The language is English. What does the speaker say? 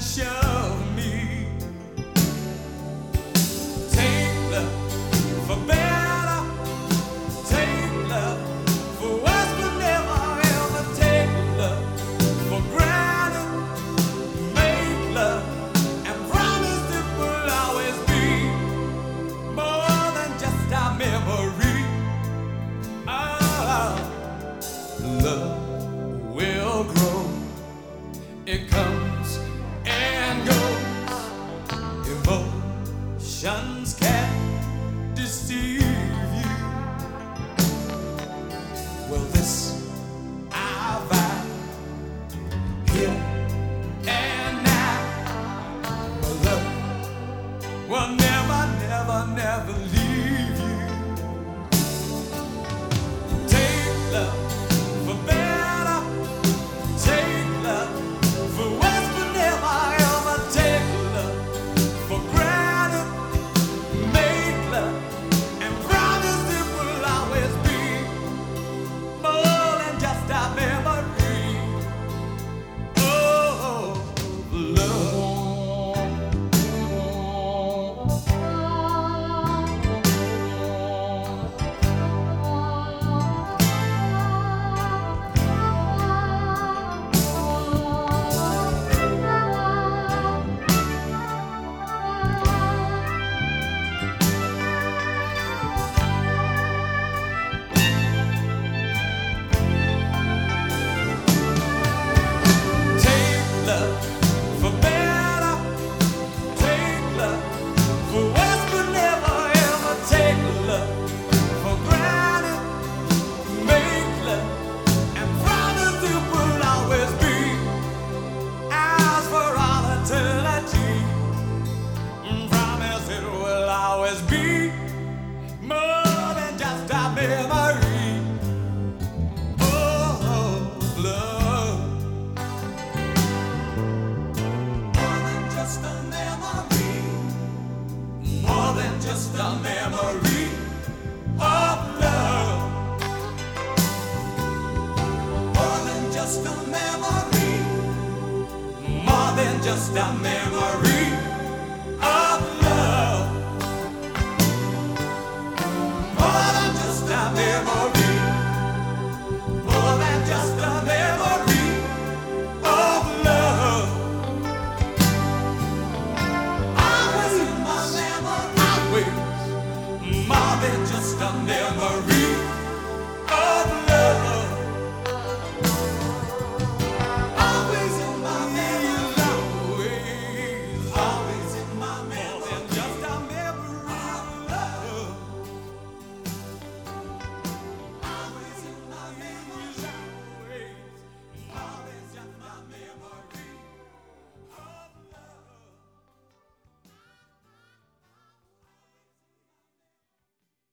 show me. Take love for better, take love for worse, but never ever take love for granted. Make love and promise it will always be more than just a memory. Oh, love will grow. It comes and goes. Emotions can't deceive you. Well, this I vow here and now. My love will never, never, never leave you. Take love for better, take love for worse, but never ever take love for granted. Make love and promise it will always be more than just a memory. Oh, love. Take love for better, take love for worse, but never ever take love for granted. Make love and promise it will always be ours for all eternity. Promise it will always be more than just a memory. Oh, love. More than just a memory. More than just a memory of love. More than just a memory. More than just a memory.